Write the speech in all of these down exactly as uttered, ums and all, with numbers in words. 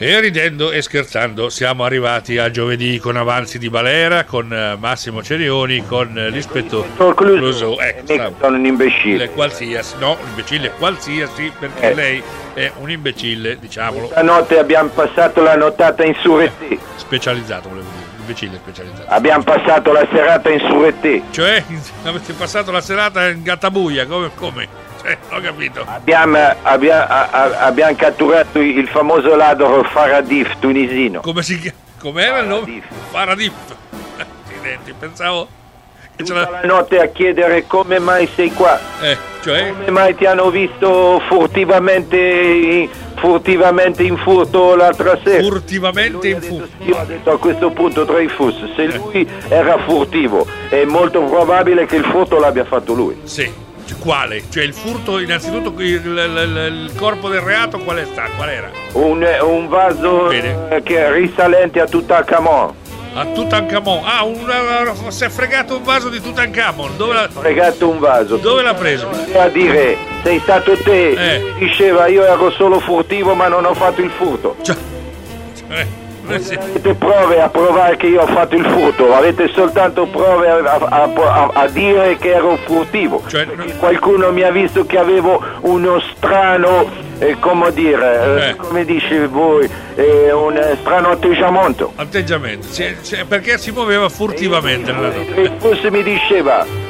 E ridendo e scherzando siamo arrivati a giovedì con Avanzi di Valera, con uh, Massimo Cerioni, con uh, l'ispettore Clouseau. Ecco, sono un imbecille. Qualsiasi, no, un imbecille qualsiasi, perché eh. lei è un imbecille, diciamolo. Stanotte abbiamo passato la nottata in Surreté. Specializzato, volevo dire. Imbecille specializzato. Abbiamo passato la serata in Surreté. Cioè, avete passato la serata in Gattabuia, come? come? Eh, ho capito. Abbiamo, abbiamo, abbiamo catturato il famoso ladro Faradif tunisino. Come si chiama? Com'era il nome? Faradif. Accidenti, pensavo. Tutta la notte a chiedere come mai sei qua. Eh, cioè? Come mai ti hanno visto furtivamente furtivamente in furto l'altra sera? Furtivamente in furto? Io ho detto a questo punto Dreyfus, se lui era furtivo è molto probabile che il furto l'abbia fatto lui. Sì. Quale? Cioè il furto, innanzitutto il, il, il corpo del reato qual è sta? Qual era? Un, un vaso eh, che è risalente a Tutankhamon. A Tutankhamon? Ah, una, si è fregato un vaso di Tutankhamon. Dove l'ha fregato un vaso? Dove l'ha preso? A dire, sei stato te. Eh. Lui diceva io ero solo furtivo ma non ho fatto il furto. Cioè, cioè. Non avete prove a provare che io ho fatto il furto, avete soltanto prove a, a, a, a dire che ero furtivo. Cioè, non... Qualcuno mi ha visto che avevo uno strano, eh, come dire, eh. come dice voi, eh, un strano atteggiamento. Atteggiamento, cioè, cioè, perché si muoveva furtivamente. E forse mi diceva,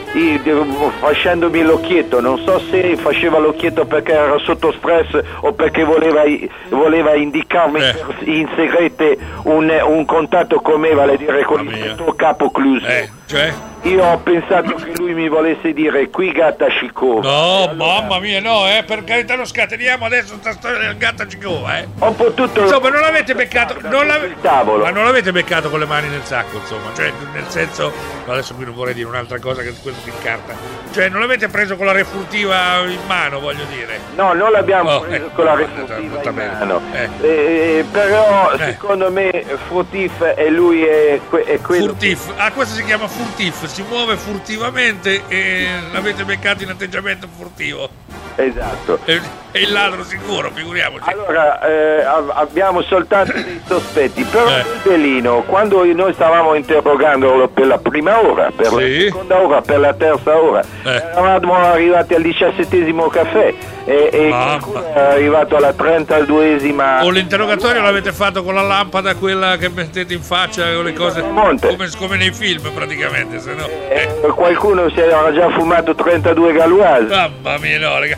facendomi l'occhietto, non so se faceva l'occhietto perché era sotto stress o perché voleva, voleva indicarmi eh. in segrete un, un contatto con me, vale a dire con il tuo capo Clouseau. Eh, cioè? Io ho pensato che lui mi volesse dire qui gatta Cicova. No, allora... mamma mia, no, eh, per carità non scateniamo adesso sta storia del gatta Cicova, eh. Ho potuto... Insomma, non l'avete beccato, non l'ave... ma non l'avete beccato con le mani nel sacco, insomma, cioè nel senso, adesso qui non vorrei dire un'altra cosa che quello si incarta, cioè non l'avete preso con la refurtiva in mano, voglio dire. No, non l'abbiamo oh, preso eh, con la eh, refurtiva eh, in mano, eh. Eh, però eh. secondo me furtif e lui è, è quello... Furtif, ah questo si chiama furtif, si muove furtivamente e l'avete beccato in atteggiamento furtivo. Esatto. E, e il ladro sicuro, figuriamoci. Allora, eh, abbiamo soltanto dei sospetti, però eh. Bellino, quando noi stavamo interrogandolo per la prima ora, per sì. la seconda ora, per la terza ora, eh. eravamo arrivati al diciassettesimo caffè e, e qualcuno è arrivato alla trentaduesima. O l'interrogatorio l'avete fatto con la lampada, quella che mettete in faccia, con le cose come, come nei film praticamente, se no. Eh, eh. Qualcuno si era già fumato trentadue Galoise. Mamma mia, no, raga.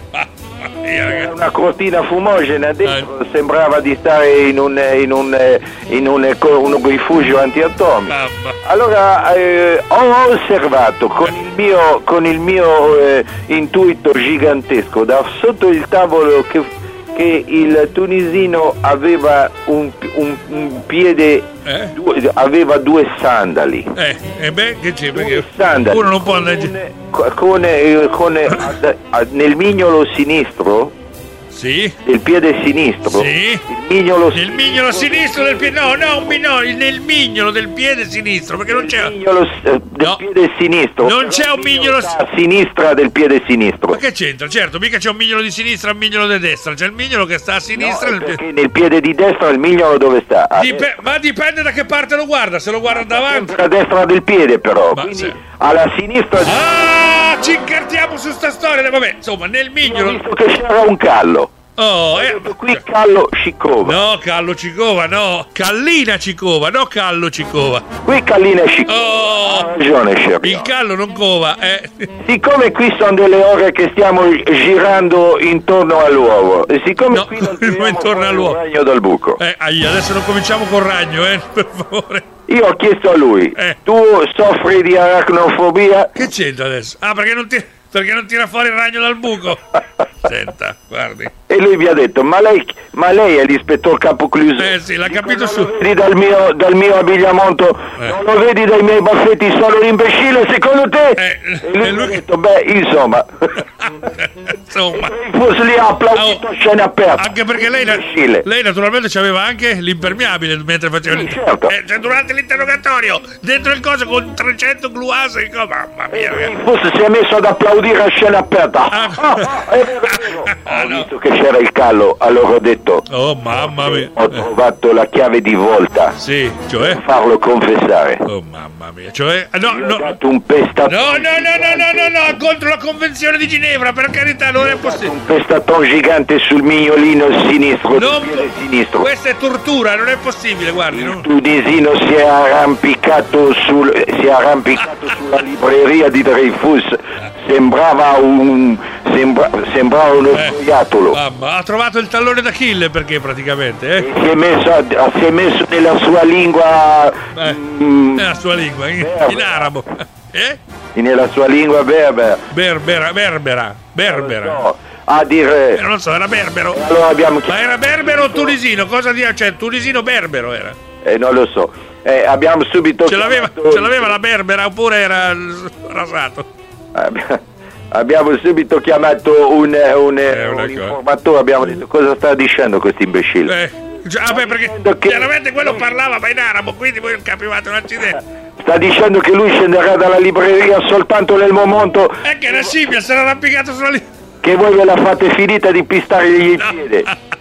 Era una cortina fumogena dentro, eh. sembrava di stare in un, in un, in un, un rifugio antiatomico. Mamma. Allora eh, ho osservato con il mio, con il mio eh, intuito gigantesco da sotto il tavolo che, che il tunisino aveva un, un, un piede, eh? due, aveva due sandali. Eh, e beh, che c'è? Perché sandali uno non può leggere. Con, con, con, ad, ad, nel mignolo sinistro. Sì. Del piede sinistro. Sì. Il mignolo Nel mignolo sinistro del piede. No, no, no, nel mignolo del piede sinistro, perché non c'è. Il mignolo eh, del no. piede sinistro. Non c'è un mignolo a sinistra del piede sinistro. Ma che c'entra? Certo, mica c'è un mignolo di sinistra e un mignolo di destra. C'è il mignolo che sta a sinistra. No, nel perché nel piede di destra il mignolo dove sta? Dip- ma dipende da che parte lo guarda, se lo guarda davanti. A destra del piede però. Ma quindi sì. alla sinistra. Ah, ci incartiamo su sta storia. Vabbè, insomma, nel mignolo. Ho visto che c'era un callo. Oh, eh, qui Callo Cicova. No, Callo Cicova, no. Callina Cicova, no Callo Cicova. Qui Callina Cicova. Oh, ha ragione, Scerrione. Il Callo non cova, eh. Siccome qui sono delle ore che stiamo girando intorno all'uovo, e siccome no, qui non intorno all'uovo. Il ragno dal buco. Eh, adesso non cominciamo col ragno, eh, per favore. Io ho chiesto a lui, eh. tu soffri di aracnofobia? Che c'entra adesso? Ah, perché non ti, perché non tira fuori il ragno dal buco? Senta, guardi. E lui mi ha detto, ma lei, ma lei è l'ispettore capo Clouseau? Eh sì, l'ha capito su. Non lo vedi dal mio, dal mio abbigliamento, eh. non lo vedi dai miei baffetti, sono un imbecille secondo te? Eh, e lui, lui mi ha detto, beh, insomma. insomma. Dreyfus lì ha applaudito oh, a scena aperta. Anche perché lei, lei naturalmente c'aveva anche l'impermeabile mentre faceva sì, certo. eh, cioè durante l'interrogatorio, dentro il coso con trecento gluase, mamma mia. Dreyfus si è messo ad applaudire a scena aperta. Ah, ah, è vero, è vero. Ah, ho no. visto che c'era il callo, allora ho detto oh mamma mia, ho trovato la chiave di volta. Sì, cioè per farlo confessare. Oh mamma mia, cioè no, Gli no. ho dato un pestatone. No, no, no, no, no, no, no, contro la convenzione di Ginevra, per carità, non è possibile. Un pestatone gigante sul mignolino sinistro, non, piede sinistro. Questa è tortura, non è possibile, guardi. Il no? tunisino si è arrampicato sul si è arrampicato sulla libreria di Dreyfus. Sembrava un sembra, sembrava uno eh, scoiattolo. Mamma, ha trovato il tallone d'Achille perché praticamente, eh? Si è messo si è messo nella sua lingua eh, mm, nella sua lingua, in, in arabo. Eh? Nella sua lingua berbera. Berbera, berbera, berbera. No, a dire eh, non so, era berbero. Allora abbiamo Ma era berbero o tunisino? Cosa di cioè tunisino berbero era? Eh, non lo so. Eh, abbiamo subito ce l'aveva, ce l'aveva la berbera oppure era rasato? Abbiamo subito chiamato un, un, eh, un informatore, abbiamo detto cosa sta dicendo questo imbecille. Eh, cioè, vabbè, perché che... chiaramente quello parlava ma in arabo, quindi voi non capivate un accidente. Sta dicendo che lui scenderà dalla libreria soltanto nel momento. È che la scimmia sarà arrampicato sulla libreria. Che voi ve la fate finita di pistargli il no. piede.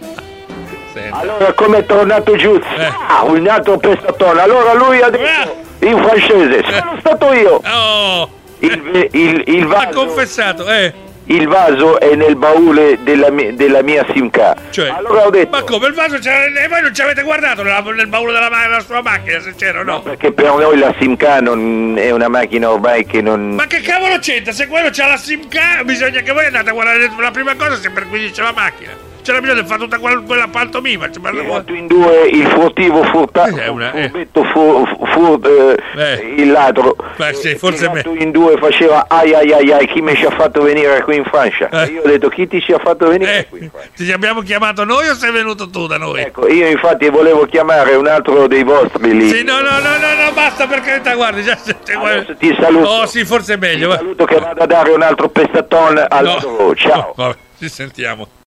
Allora come è tornato giù? Eh. Ah, un altro pestatone. Allora lui ha detto eh. in francese, sono stato io. Oh. Il, il, il vaso, ha confessato, eh. Il vaso è nel baule della mia, della mia SIM card. Cioè, allora ho detto, ma come il vaso c'era? E voi non ci avete guardato nel, nel baule della, della sua macchina se c'era o no? No, perché per noi la SIM card non è una macchina ormai che non. Ma che cavolo c'entra? Se quello c'ha la SIM card bisogna che voi andate a guardare la prima cosa se perquisisce la macchina. C'era bisogno di fare tutta quella, quella pantomima. Tirato in due il furtivo furtato, eh, una, eh. furbetto fu, fu, eh, eh. il ladro. Beh, sì, forse me. in due faceva ai ai ai ai chi mi ci ha fatto venire qui in Francia. Eh. Io ho detto chi ti ci ha fatto venire eh. qui in Francia? Ti abbiamo chiamato noi o sei venuto tu da noi? Ecco, io infatti volevo chiamare un altro dei vostri lì. Sì, no, no, no, no, no basta per carità, guardi, già adesso ti saluto. Oh, sì, forse è meglio. Ti saluto che vado a dare un altro pestatone al no. lavoro. Ciao. No, vabbè, ci sentiamo.